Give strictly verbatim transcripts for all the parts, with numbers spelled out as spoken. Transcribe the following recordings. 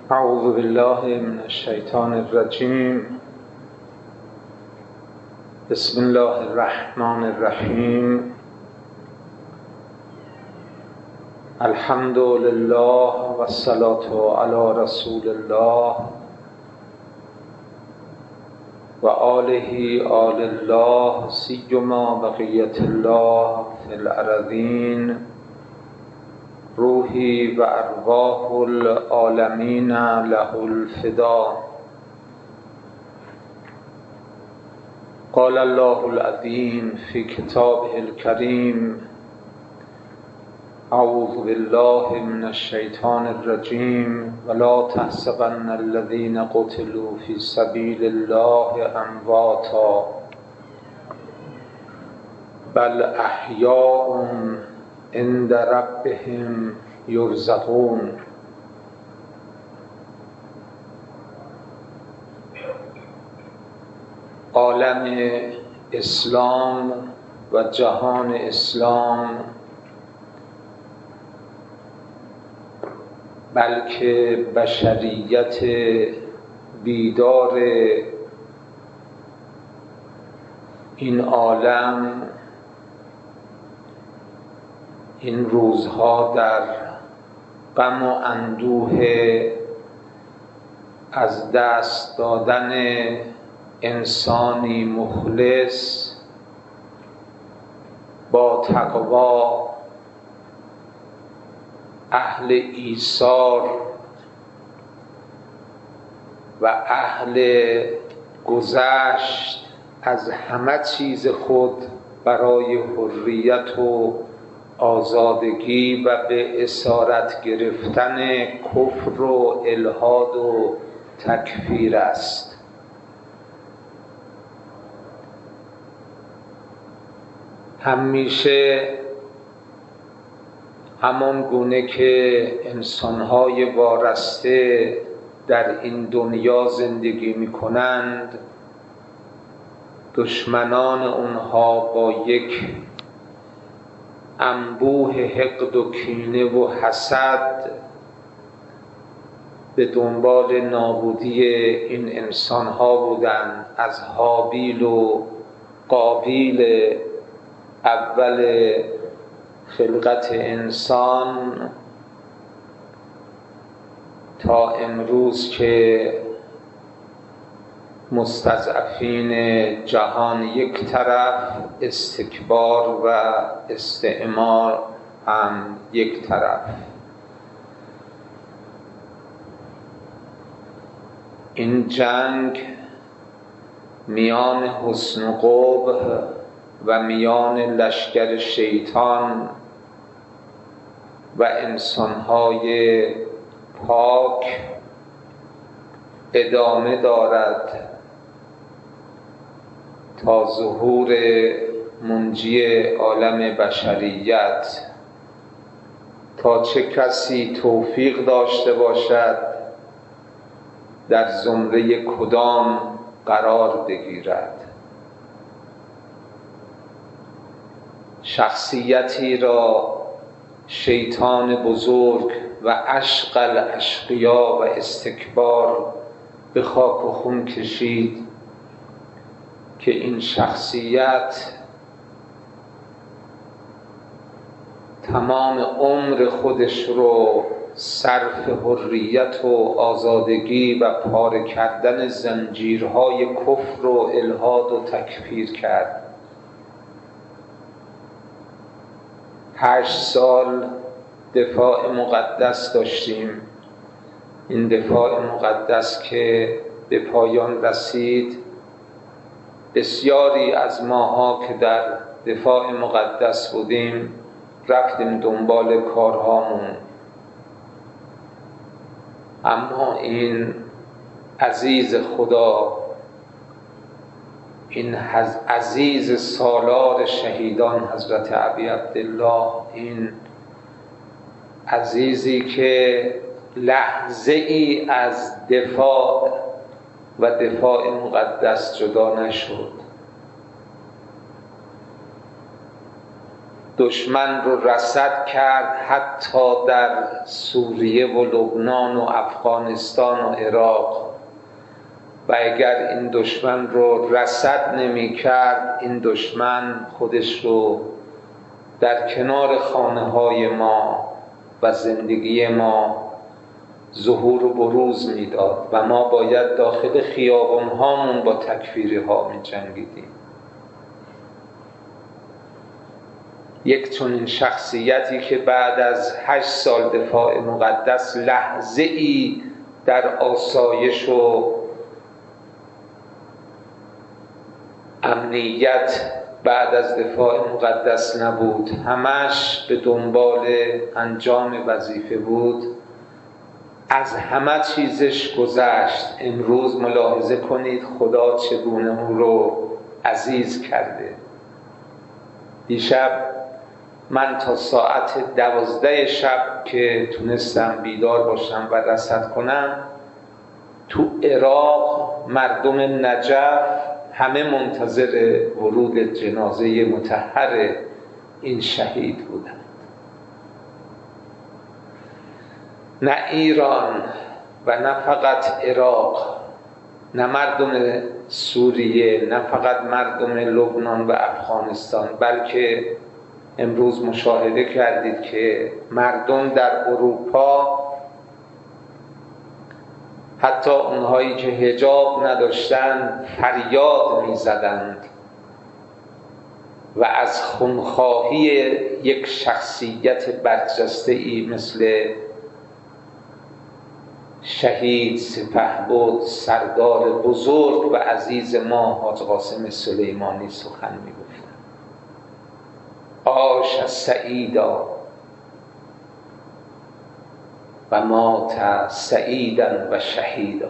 اعوذ بالله من الشیطان الرجیم. بسم الله الرحمن الرحیم. الحمد لله و الصلاة علی رسول الله و آله آل الله سیما بقیت الله فی الارضین. روحی و ارواح العالمین له الفدا. قال الله العظیم فی کتابه الکریم: اعوذ بالله من الشیطان الرجیم ولا تحسبن الذین قتلوا فی سبیل الله امواتا بل احیاء عند ربهم یرزقون. عالم اسلام و جهان اسلام، بلکه بشریت بیدار این عالم این روزها در غم و اندوه از دست دادن انسانی مخلص با تقوا، اهل ایثار و اهل گذشت از همه چیز خود برای حریت و آزادگی و به اسارت گرفتن کفر و الحاد و تکفیر است. همیشه همان گونه که انسان‌های وارسته در این دنیا زندگی می‌کنند، دشمنان اونها با یک انبوه حقد و کینه و حسد به دنبال نابودی این انسان‌ها بودند. از هابیل و قابیل اول خلقت انسان تا امروز که مستضعفین جهان یک طرف، استکبار و استعمار هم یک طرف. این جنگ میان حسن و قبح و میان لشکر شیطان و انسان‌های پاک ادامه دارد تا ظهور منجی عالم بشریت، تا چه کسی توفیق داشته باشد در زمره کدام قرار بگیرد. شخصیتی را شیطان بزرگ و اشقى الاشقیا و استکبار به خاک و خون کشید که این شخصیت تمام عمر خودش رو صرف حریت و آزادگی و پاره کردن زنجیرهای کفر و الحاد و تکفیر کرد. هشت سال دفاع مقدس داشتیم. این دفاع مقدس که به پایان رسید، بسیاری از ماها که در دفاع مقدس بودیم رفتیم دنبال کارهامون، اما این عزیز خدا، این عزیز سالار شهیدان حضرت ابی عبدالله، این عزیزی که لحظه ای از دفاع و دفاع مقدس جدا نشد، دشمن رو رصد کرد حتی در سوریه و لبنان و افغانستان و عراق، و اگر این دشمن رو رصد نمی کرد، این دشمن خودش رو در کنار خانه های ما و زندگی ما ظهور و بروز میداد و ما باید داخل خیابان هامون با تکفیری ها می جنگیدیم. یک چنین شخصیتی که بعد از هشت سال دفاع مقدس لحظه ای در آسایش و امنیت بعد از دفاع مقدس نبود، همش به دنبال انجام وظیفه بود، از همه چیزش گذشت. امروز ملاحظه کنید خدا چگونه او رو عزیز کرده. دیشب من تا ساعت دوازده شب که تونستم بیدار باشم و رصد کنم، تو عراق مردم نجف همه منتظر ورود جنازه مطهر این شهید بودند. نه ایران و نه فقط عراق، نه مردم سوریه، نه فقط مردم لبنان و افغانستان، بلکه امروز مشاهده کردید که مردم در اروپا، حتی اونهایی که حجاب نداشتند، فریاد می‌زدند و از خونخواهی یک شخصیت برجسته‌ای مثل شهید سپهبد سردار بزرگ و عزیز ما حاج قاسم سلیمانی سخن می‌گفتند. عاش سعیدا و مات سعیدا و شهیدا.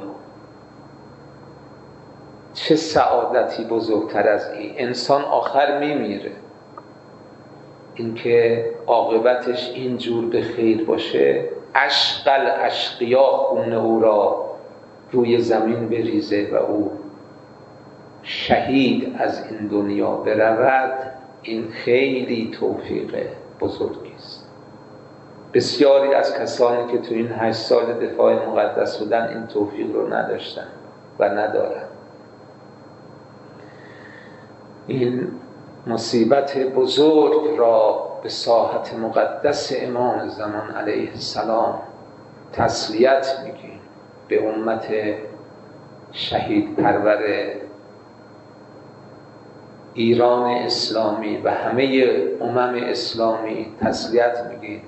چه سعادتی بزرگتر از این؟ انسان آخر میمیره، اینکه عاقبتش اینجور به خیر باشه، عشق الاشقیا خون او را روی زمین بریزه و او شهید از این دنیا برود، این خیلی توفیق بزرگی است. بسیاری از کسانی که تو این هشت سال دفاع مقدس بودن این توفیق رو نداشتن و ندارن. این مصیبت بزرگ را به ساحت مقدس امام زمان علیه السلام تسلیت میگیم، به امت شهید پرور ایران اسلامی و همه امم اسلامی تسلیت میگیم،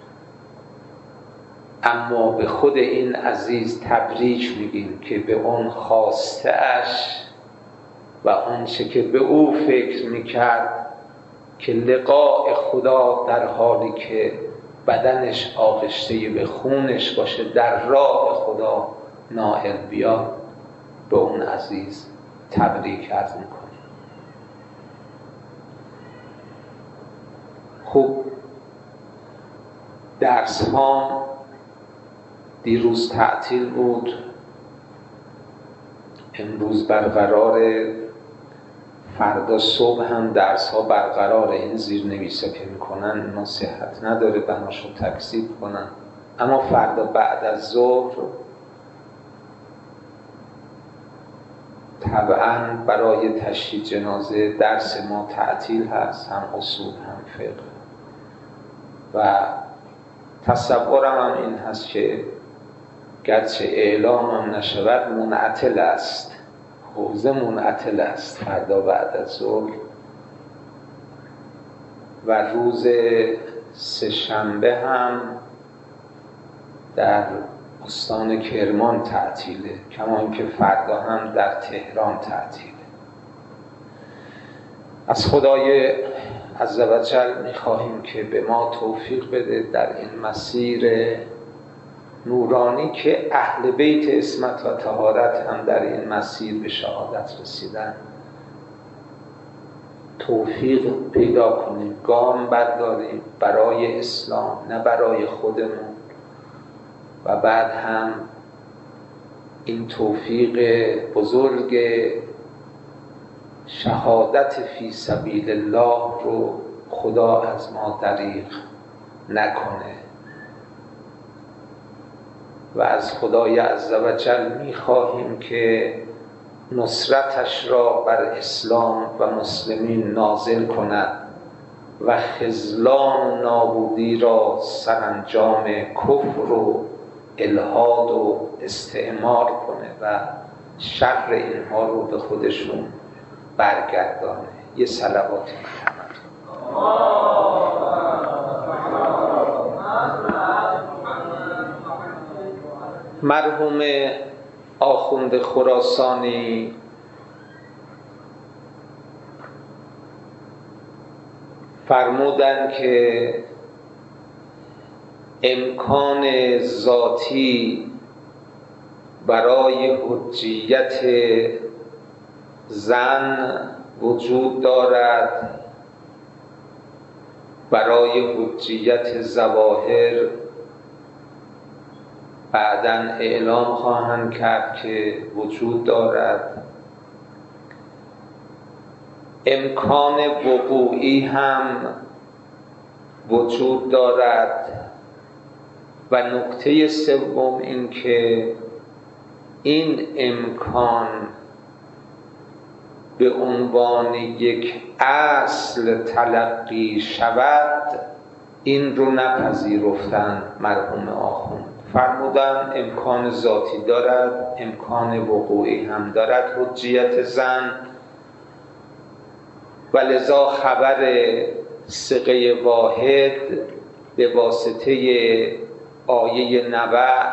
اما به خود این عزیز تبریک میگیم که به اون خواسته اش و آنچه که به او فکر میکرد که لقاء خدا در حالی که بدنش آغشته به خونش باشه در راه خدا نائل بیاد، به اون عزیز تبریک عرض میکنیم. خوب، درس ها دیروز تعطیل بود، امروز برقراره، فردا صبح هم درس ها برقراره. این زیر نویسا که میکنن نصیحت نداره بناشو تکذیب کنن، اما فردا بعد از ظهر طبعا برای تشییع جنازه درس ما تعطیل هست، هم اصول هم فقه، و تصورم هم این هست که گرچه اعلام هم نشود منعطل است، حوزه منعطل است فردا بعد از ظهر، و روز سه شنبه هم در استان کرمان تعطیله، کما اینکه فردا هم در تهران تعطیله. از خدای عزوجل میخواهیم که به ما توفیق بده در این مسیر نورانی که اهل بیت عصمت و طهارت هم در این مسیر به شهادت رسیدن، توفیق پیدا کنیم، گام برداریم برای اسلام نه برای خودمون، و بعد هم این توفیق بزرگ شهادت فی سبیل الله رو خدا از ما دریغ نکنه و از خدای عزوجل می‌خواهیم که نصرتش را بر اسلام و مسلمین نازل کند و خذلان و نابودی را سرانجام کفر و الحاد و استعمار کنه و شر اینها رو به خودشون برگردانه. یه صلوات مرحوم آخوند خراسانی فرمودند که امکان ذاتی برای حجیت زن وجود دارد، برای حجیت ظواهر بعداً اعلام خواهند کرد که وجود دارد، امکان وقوعی هم وجود دارد و نکته سوم این که این امکان به عنوان یک اصل تلقی شود این رو نپذیرفتند. مرحوم آخوند فرمودند امکان ذاتی دارد، امکان وقوعی هم دارد حجیت زن، و لذا خبر ثقه واحد به واسطه آیه نبع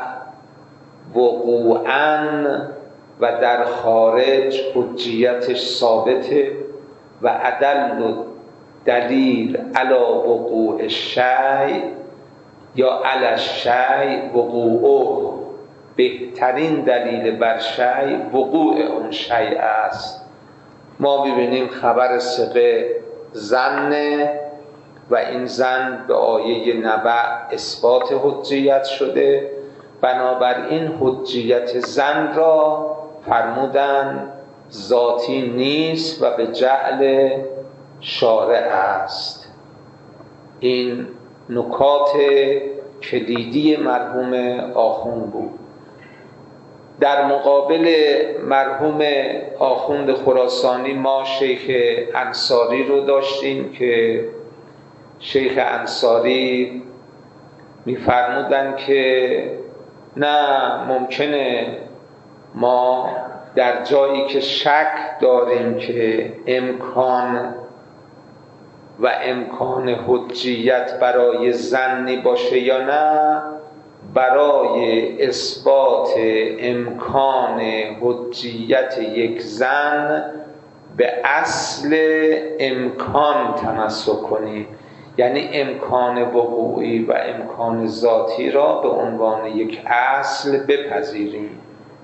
وقوعاً و در خارج حجیتش ثابته و ادل دلیل علی وقوع الشیء یا علی الشیء وقوعه، بهترین دلیل بر شیء وقوع اون شیء است. ما ببینیم خبر ثقه زنه و این زن به آیه نبع اثبات حجیت شده، بنابراین حجیت زن را فرمودن ذاتی نیست و به جعل شارع است. این نکات کلیدی مرحوم آخوند بود. در مقابل مرحوم آخوند خراسانی ما شیخ انصاری رو داشتیم که شیخ انصاری می‌فرمودند که نه، ممکنه ما در جایی که شک داریم که امکان و امکان حجیت برای زنی باشه یا نه، برای اثبات امکان حجیت یک زن به اصل امکان تمسک کنیم، یعنی امکان وقوعی و امکان ذاتی را به عنوان یک اصل بپذیریم.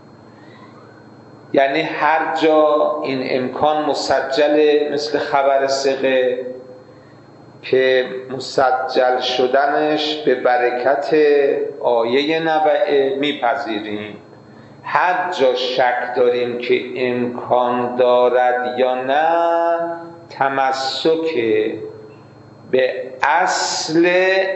یعنی هر جا این امکان مسجله، مثل خبر ثقه که مسجل شدنش به برکت آیه نبعه میپذیریم. هر جا شک داریم که امکان دارد یا نه، تمسک به اصل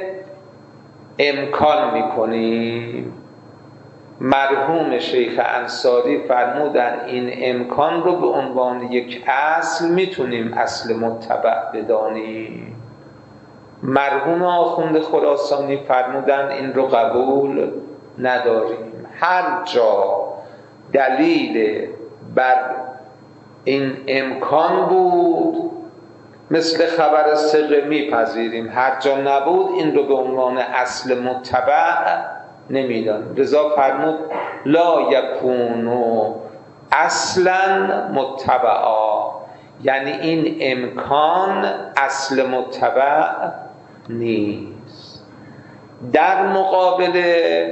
امکان میکنیم. مرحوم شیخ انصاری فرمودن این امکان رو به عنوان یک اصل میتونیم اصل متبع بدانیم. مرحوم آخوند خراسانی فرمودن این رو قبول نداریم. هر جا دلیل بر این امکان بود مثل خبر ثقه میپذیریم، هر جا نبود این رو به عنوان اصل متبع نمیدانیم. رضا فرمود لا یکونو اصلا متبعا، یعنی این امکان اصل متبع نیست. در مقابل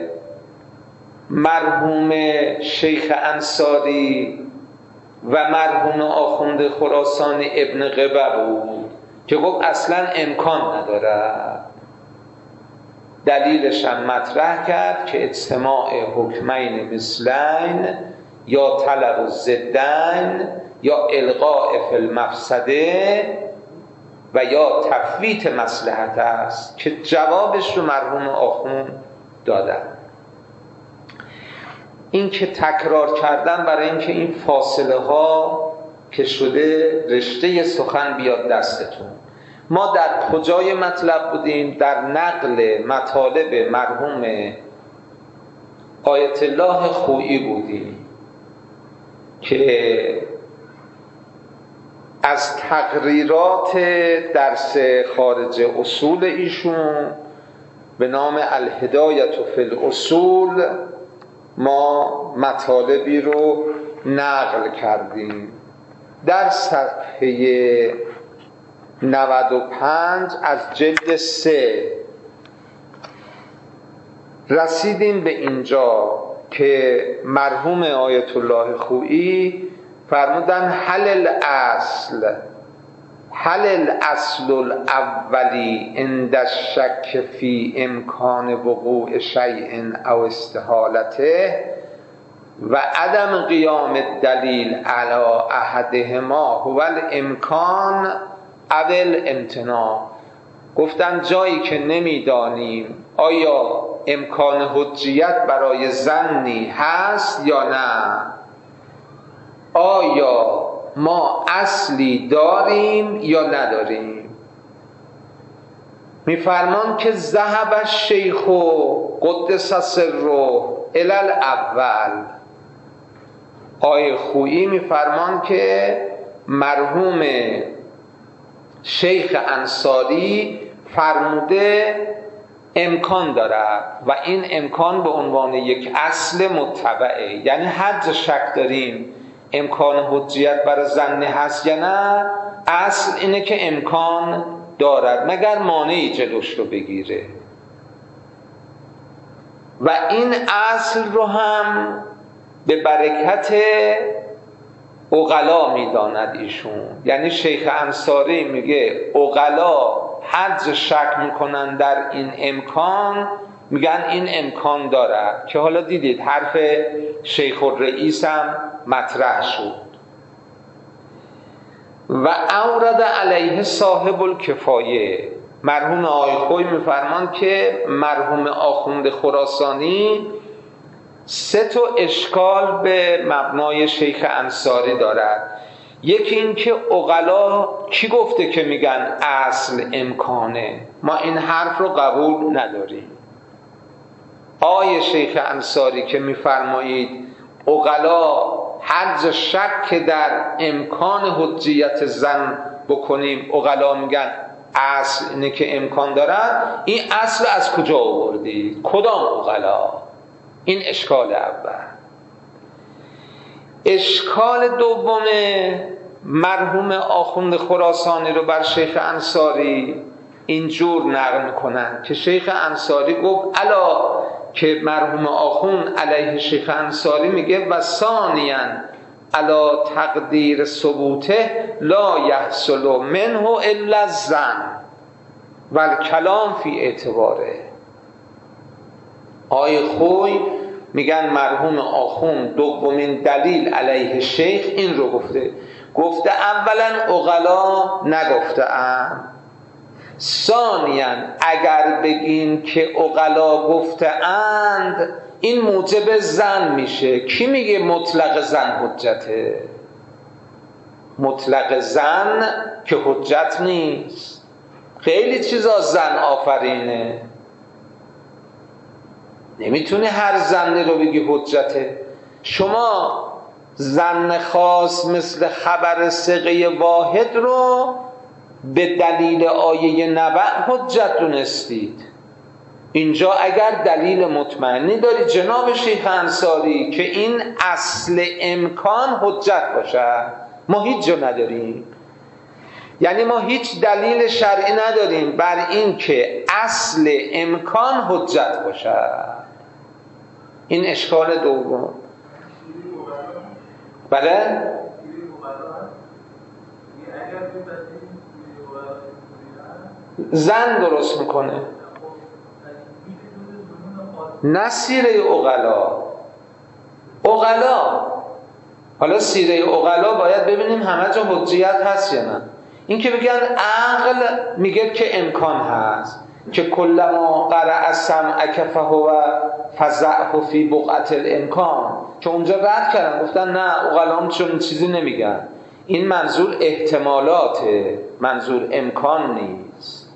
مرحوم شیخ انصاری و مرحوم آخوند خراسانی ابن قبه بود که گفت اصلا امکان ندارد. دلیلش هم مطرح کرد که اجتماع حکمین مثلین یا طلب الضدین یا الغاء فی المفسده و یا تفویت مصلحت است که جوابش رو مرحوم آخوند دادن. این که تکرار کردن برای اینکه این فاصله ها که شده رشته سخن بیاد دستتون. ما در کجای مطلب بودیم؟ در نقل مطالب مرحوم آیت الله خویی بودیم که از تقریرات درس خارج اصول ایشون به نام الهدایة فی الاصول ما مطالبی رو نقل کردیم. در صفحه نود و پنج از جلد سه رسیدیم به اینجا که مرحوم آیت الله خویی فرمودن حل الاصل حل الاصل الاولی عند الشک فی امکان وقوع شیء او استحالته و عدم قیام الدلیل علی احدهما هو الامکان او الامتناع. گفتن جایی که نمیدانیم آیا امکان حجیت برای ظنی هست یا نه، آیا ما اصلی داریم یا نداریم، میفرمان که ذهب الشیخ قدس سره الی الاول. آیه خویی میفرمان که مرحوم شیخ انصاری فرموده امکان دارد و این امکان به عنوان یک اصل متبعه، یعنی هر شک داریم امکان حجیت برای ظن هست یا نه، اصل اینه که امکان دارد مگر مانعی جلوش رو بگیره. و این اصل رو هم به برکت عقلا میداند ایشون، یعنی شیخ انصاری میگه عقلا حد شک میکنن در این امکان، میگن این امکان دارد، که حالا دیدید حرف شیخ الرئیس هم مطرح شد. و اورد علیه صاحب الکفایه، مرحوم آقای خویی میفرمان که مرحوم آخوند خراسانی سه تا اشکال به مبنای شیخ انصاری دارد. یکی این که عقلا کی گفته که میگن اصل امکانه؟ ما این حرف رو قبول نداریم. آیه شیخ انصاری که میفرمایید عقلا هر جا شک در امکان حجیت ظن بکنیم عقلا میگن اصل اینه که امکان دارد، این اصل از کجا آوردید؟ کدام عقلا؟ این اشکال اول. اشکال دوم مرحوم آخوند خراسانی رو بر شیخ انصاری اینجور نقل میکنن که شیخ انصاری گفت الا که مرحوم آخوند علیه شیخ انصاری میگه و ثانیاً الا تقدیر ثبوته لا یحصل منه الا الظن و الکلام فی اعتباره. آیه خوی میگن مرحوم آخوند دومین دلیل علیه شیخ این رو گفته، گفته اولا عقلا نگفته ام، ثانیاً اگر بگین که عقلا گفته اند این موجب ظن میشه. کی میگه مطلق ظن حجته؟ مطلق ظن که حجت نیست، خیلی چیزا ظن آفرینه، نمیتونی هر ظنی رو بگی حجته. شما ظن خاص مثل خبر ثقه واحد رو به دلیل آیه نبأ حجت دونستید. اینجا اگر دلیل مطمئنی داری جناب شیخ انصاری که این اصل امکان حجت باشه، ما هیچ جا نداریم. یعنی ما هیچ دلیل شرعی نداریم بر این که اصل امکان حجت باشه. این اشکال دوم. بله؟ زن درست میکنه، نه سیره عقلا. عقلا حالا سیره عقلا باید ببینیم همه جا حجیت هست یا نه. این که بگن عقل میگه که امکان هست که کلما قرأ سمعک فهو فزعه فی بقعة الامکان، که اونجا رد کردن گفتن نه عقلام چون چیزی نمیگن، این منظور احتمالاته، منظور امکان نیست.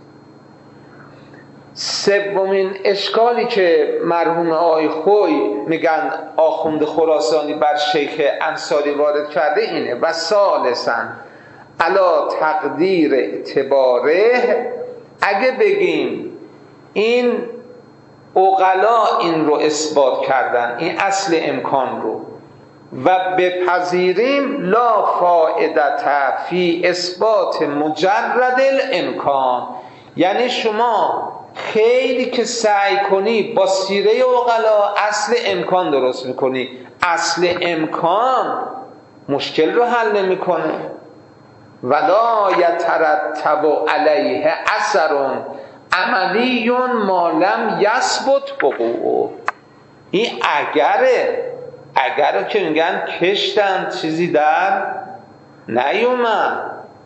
سومین اشکالی که مرحوم آقای خوی میگن آخوند خراسانی بر شیخ انصاری وارد کرده اینه. و ثالثاً علا تقدیر اعتباره، اگه بگیم این عقلا این رو اثبات کردن، این اصل امکان رو، و بپذیریم لا فائدت فی اثبات مجرد الامکان، یعنی شما خیلی که سعی کنی با سیره عقلا اصل امکان درست میکنی، اصل امکان مشکل رو حل نمیکنه. ولا یترتب علیه اثر عملی ما لم یثبت وقوعه. این اگره، اگر که میگن کشتن چیزی در نیومد،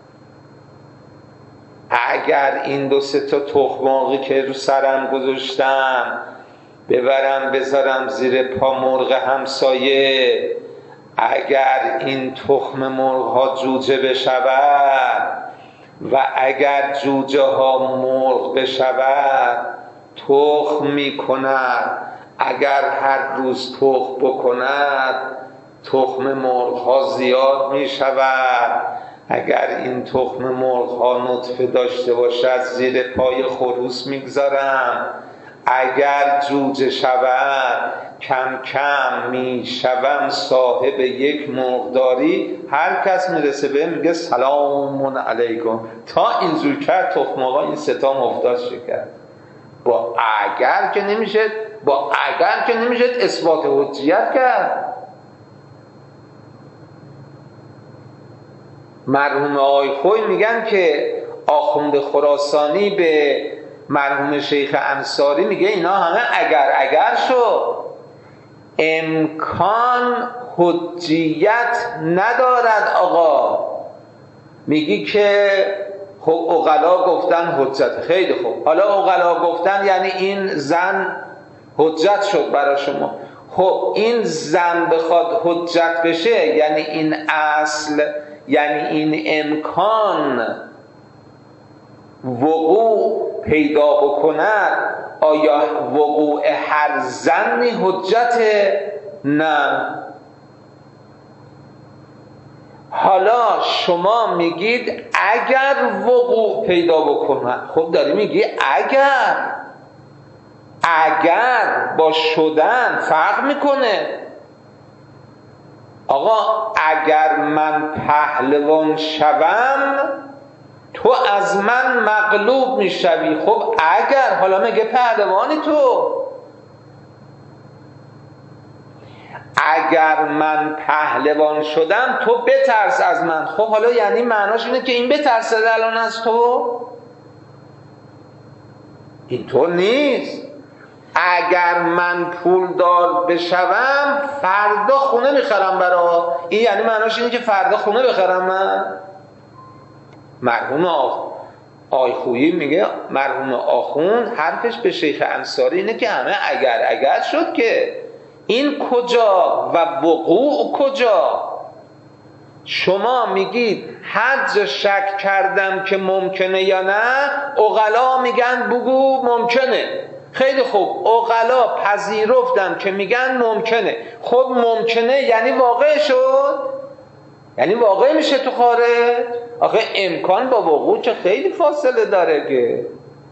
اگر این دو سه تا تخم مرغی که رو سرم گذاشتم ببرم بذارم زیر پا مرغ همسایه، اگر این تخم مرغ ها جوجه بشود و اگر جوجه ها مرغ بشود تخم می کند، اگر هر روز تخم بکند تخم مرغ ها زیاد می شود، اگر این تخم مرغ ها نطفه داشته باشد زیر پای خروس میگذارم، اگر جوجه شود کم کم می شوم صاحب یک مرغداری، هر کس میرسه به میگه سلام علیکم. تا این زور کرد تخم مرغ این ستا مفتاز شکرد. با اگر که نمیشه، با اگر که نمیشه اثبات حجیت کرد. مرحوم آقای خوی میگن که آخوند خراسانی به مرحوم شیخ انصاری میگه اینا همه اگر اگر شد، امکان حجیت ندارد. آقا میگی که خب عقلا گفتن حجت، خیلی خوب، حالا عقلا گفتن یعنی این زن حجت شد برای شما. خب این زن بخواد حجت بشه یعنی این اصل، یعنی این امکان وقوع پیدا بکند، آیا وقوع هر زنی حجته؟ نه. حالا شما میگید اگر وقوع پیدا بکند، خب داری میگی اگر اگر با شدن فرق میکنه. آقا اگر من پهلوان شوم تو از من مغلوب میشوی. خب اگر، حالا میگه پهلوانی تو، اگر من پهلوان شدم تو بترس از من. خب حالا یعنی معناش اینه که این بترسه الان از تو؟ اینطور نیست. اگر من پول دار بشوم فردا خونه میخرم برا، این یعنی معناش اینه که فردا خونه بخرم من. مرحوم آقای خویی میگه، مرحوم آخوند حرفش به شیخ انصاری اینه که همه اگر اگر شد که این کجا و وقوع کجا؟ شما میگید هر جا شک کردم که ممکنه یا نه، عقلا میگن بگو ممکنه. خیلی خوب، عقلا پذیرفتم که میگن ممکنه. خب ممکنه یعنی واقع شد، یعنی واقع میشه تو خارج. آخه امکان با وقوع چه خیلی فاصله داره که.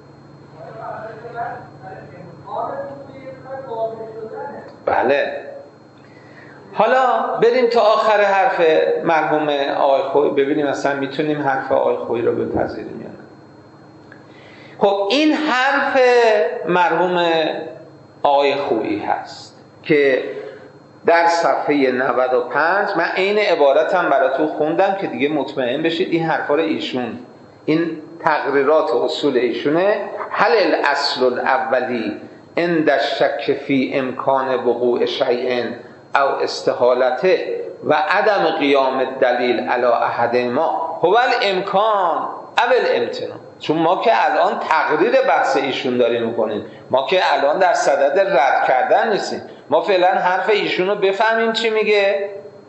بله. حالا بریم تا آخر حرف مرحوم آقای خویی ببینیم اصلا میتونیم حرف آقای خویی رو بپذیریم یا نه. خب این حرف مرحوم آقای خویی هست که در صفحه نود و پنج من عین عبارتم براتون خوندم که دیگه مطمئن بشید این حرفا رو ایشون، این تقریرات و اصول ایشونه. هل الاصل الاولی عند الشک فی امکان وقوع شیء او استحالته و عدم قیام الدلیل علی احدهما. هو الامکان اول امتنان. چون ما که الان تقریر بحث ایشون داریم میکنیم، ما که الان در صدد رد کردن نیستیم، ما فعلا حرف ایشون رو بفهمیم چی میگه.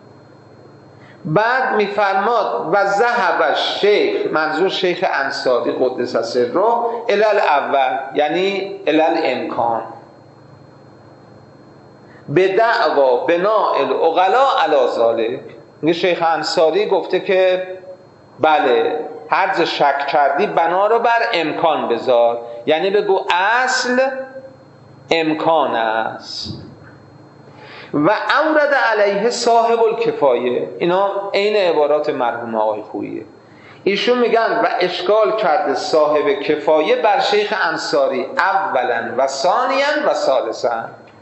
بعد میفرماد و ذهب شیخ، منظور شیخ انصاری قدس سره، الال اول یعنی الال امکان، به دعوا بنا العقلاء علی ذلک. میگه شیخ انصاری گفته که بله هر جا شک کردی بنا رو بر امکان بذار، یعنی بگو اصل امکان است. و اورد علیه صاحب الکفایه، اینا عین عبارات مرحوم آقای خوییه. ایشون میگن و اشکال کرده صاحب کفایه بر شیخ انصاری اولا و ثانیا و ثالثا.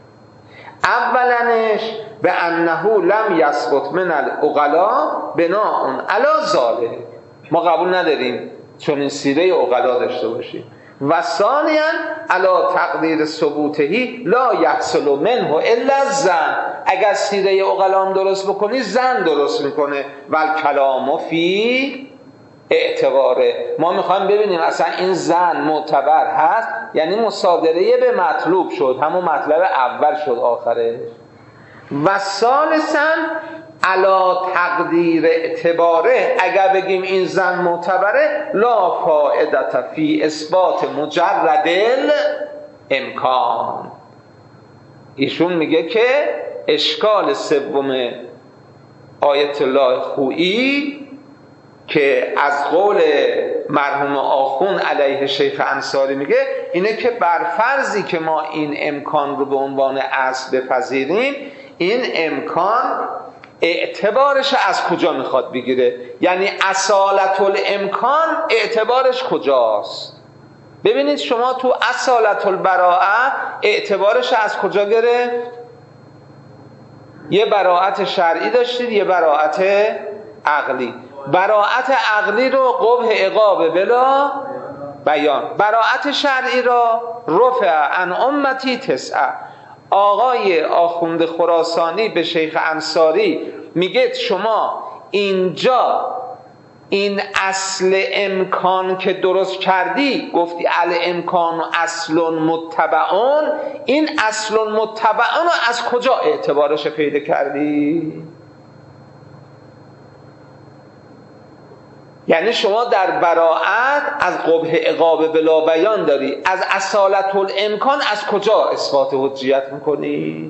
اولنش به انه لم یثبت من العقلاء بناء علی ذلک، ما قبول نداریم چون این سیره عقلا داشته باشیم. و ثانیا علی تقدیر ثبوتهی لا یحصل منه الا الظن، اگر سیره عقلا درست بکنی زن درست میکنه. و الکلام فی اعتباره، ما میخوایم ببینیم اصلا این زن معتبر هست، یعنی مصادره به مطلوب شد، همون مطلب اول شد آخرش. و ثالثا علا تقدیر اعتباره، اگر بگیم این زن معتبره لا فائدت فی اثبات مجرد امکان. ایشون میگه که اشکال سوم آیت الله خویی که از قول مرحوم آخون علیه شیخ انصاری میگه اینه که بر فرضی که ما این امکان رو به عنوان اصل بپذیریم، این امکان اعتبارش از کجا میخواد بگیره، یعنی اصالت الامکان اعتبارش کجاست. ببینید شما تو اصالت البراءه اعتبارش از کجا گرفت؟ یه براءت شرعی داشتید، یه براءت عقلی. براءت عقلی رو قبح عقاب بلا بیان، براءت شرعی را رفع عن امتی تسعه. آقای آخوند خراسانی به شیخ انصاری میگه شما اینجا این اصل امکان که درست کردی، گفتی الامکان اصل متبعون، این اصل متبعون رو از کجا اعتبارش پیدا کردی؟ یعنی شما در براءت از قبح عقاب بلا بیان داری، از اصالت الامکان از کجا اثبات حجیت میکنی؟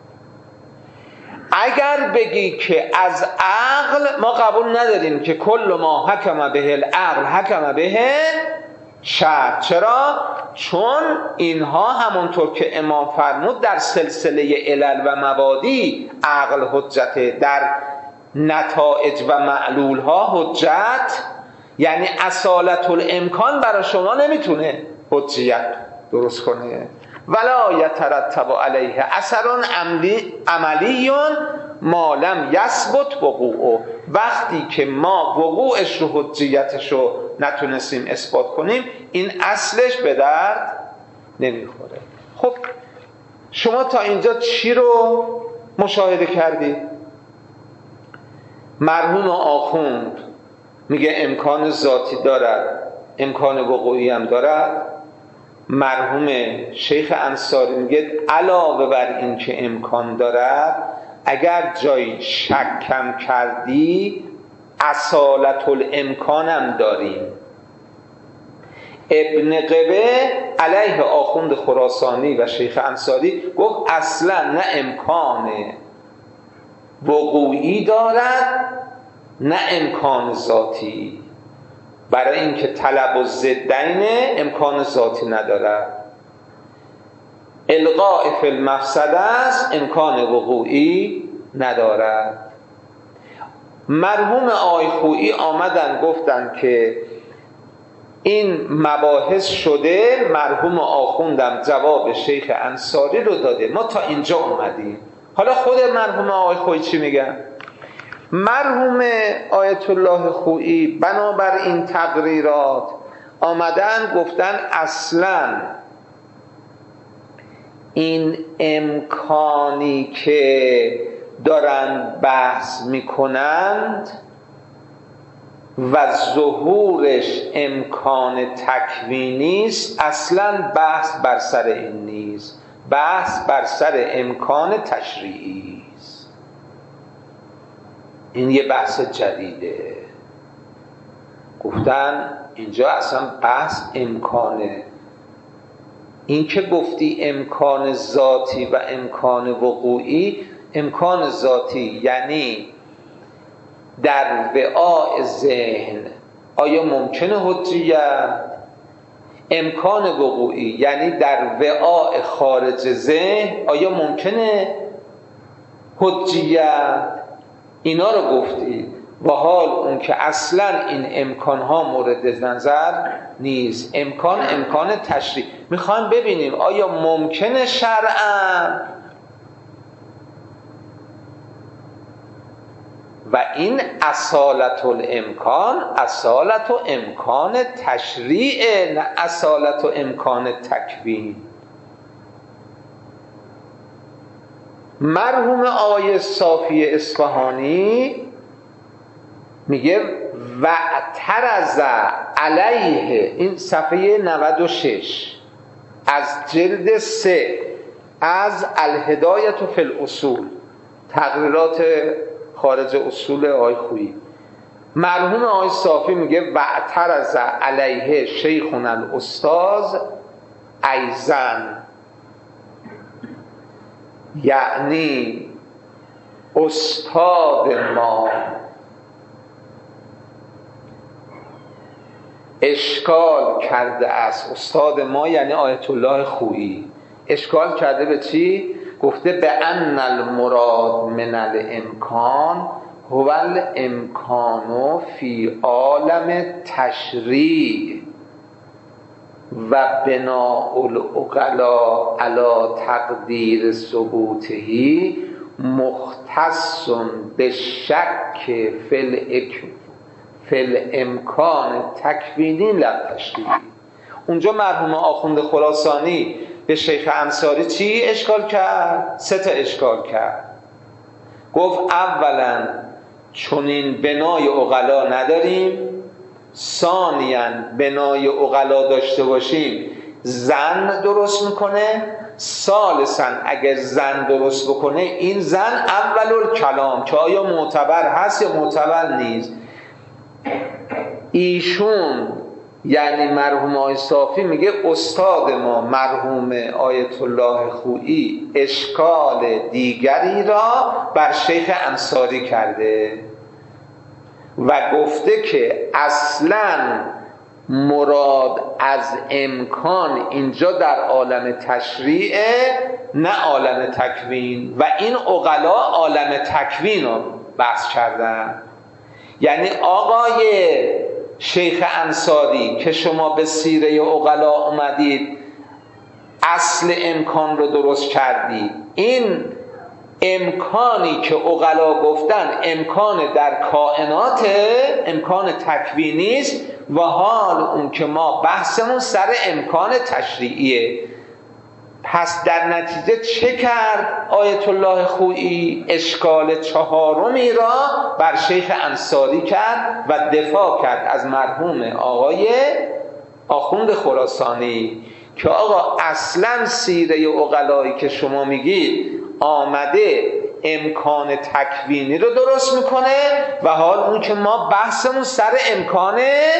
اگر بگی که از عقل، ما قبول نداریم که کل ما حکم به العقل حکم به شرع. چرا؟ چون اینها همونطور که امام فرمود در سلسله علل و مبادی عقل حجته، در نتائج و معلول ها حجت، یعنی اصالت الامکان برای شما نمیتونه حجیت درست کنه. ولا یترتب علیه اثر عملی ما لم یثبت وقوعه، وقتی که ما وقوعش رو حجیتش رو نتونستیم اثبات کنیم، این اصلش به درد نمیخوره. خب شما تا اینجا چی رو مشاهده کردید؟ مرحوم آخوند میگه امکان ذاتی دارد، امکان وقوعی هم دارد. مرحوم شیخ انصاری میگه علاوه بر این که امکان دارد، اگر جایی شکم کردی اصالت الامکان هم داریم. ابن قبه علیه آخوند خراسانی و شیخ انصاری گفت اصلا نه امکان وقوعی دارد نه امکان ذاتی، برای اینکه طلب و ضدین امکان ذاتی ندارد. الغاء فی المفسده است، امکان وقوعی ندارد. مرحوم آقای خویی آمدن گفتن که این مباحث شده، مرحوم آخوندم جواب شیخ انصاری رو داده، ما تا اینجا اومدیم. حالا خود مرحوم آقای خویی چی میگن؟ مرحوم آیت الله خویی بنابر این تقریرات آمدن گفتن اصلا این امکانی که دارن بحث میکنند و ظهورش امکان تکوینی است، اصلا بحث بر سر این نیست، بحث بر سر امکان تشریعی است. این یه بحث جدیده. گفتن اینجا اصلا بحث امکانه. این که گفتی امکان ذاتی و امکان وقوعی، امکان ذاتی یعنی در وعاء ذهن آیا ممکنه حجیت؟ امکان وقوعی یعنی در وعاء خارج ذهن آیا ممکنه حجیت؟ اینا رو گفتید. و حال اون که اصلا این امکانها مورد نظر نیست. امکان امکان تشریع. میخوایم ببینیم آیا ممکنه شرعاً؟ و این اصالت الامکان، اصالت و امکان تشریع، نه اصالت و امکان تکوین. مرحوم آقای صافی اصفهانی میگه واعترض علیه، این صفحه نود و شش از جلد سه از الهدایة فی الاصول، تقریرات خارج اصول آقای خویی. مرحوم آقای صافی میگه واعترض علیه شیخنا الاستاذ ایضا، یعنی استاد ما اشکال کرده است. استاد ما یعنی آیت الله خویی اشکال کرده به چی؟ گفته به ان المراد من الامکان هو الامکان فی عالم تشریع و بناء العقلاء علی تقدیر ثبوته مختص بالشک فی الامکان تکوینی لا تشریعی. اونجا مرحوم آخوند خراسانی به شیخ انصاری چی اشکال کرد؟ سه تا اشکال کرد. گفت اولا چنین بنای عقلا نداریم، ثانیاً بنای عقلا داشته باشیم زن درست میکنه، ثالثاً اگر زن درست بکنه این زن اول الکلام، که آیا معتبر هست یا معتبر نیست. ایشون یعنی مرحوم آقای صافی میگه استاد ما مرحوم آیت الله خویی اشکال دیگری را بر شیخ انصاری کرده و گفته که اصلا مراد از امکان اینجا در عالم تشریعه نه عالم تکوین، و این عقلا عالم تکوین رو بحث کردن. یعنی آقای شیخ انصاری که شما به سیره عقلا اومدید اصل امکان رو درست کردید، این امکانی که عقلا گفتن امکان در کائنات، امکان تکوینی است، و حال اون که ما بحثمون سر امکان تشریعیه. پس در نتیجه چه کرد آیت الله خویی؟ اشکال چهارمی را بر شیخ انصاری کرد و دفاع کرد از مرحوم آقای آخوند خراسانی که آقا اصلا سیره عقلایی که شما میگید آمده امکان تکوینی رو درست میکنه و حال اون که ما بحثمون سر امکان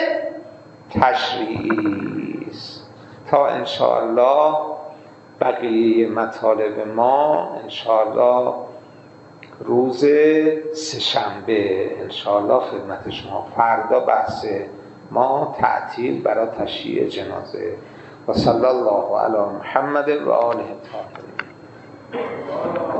تشریعی است. تا انشاءالله بقیه مطالب ما انشاءالله روز سه‌شنبه انشاءالله خدمت شما. فردا بحث ما تعطیل برای تشییع جنازه. و صلی الله علی محمد و آله الطاهرین.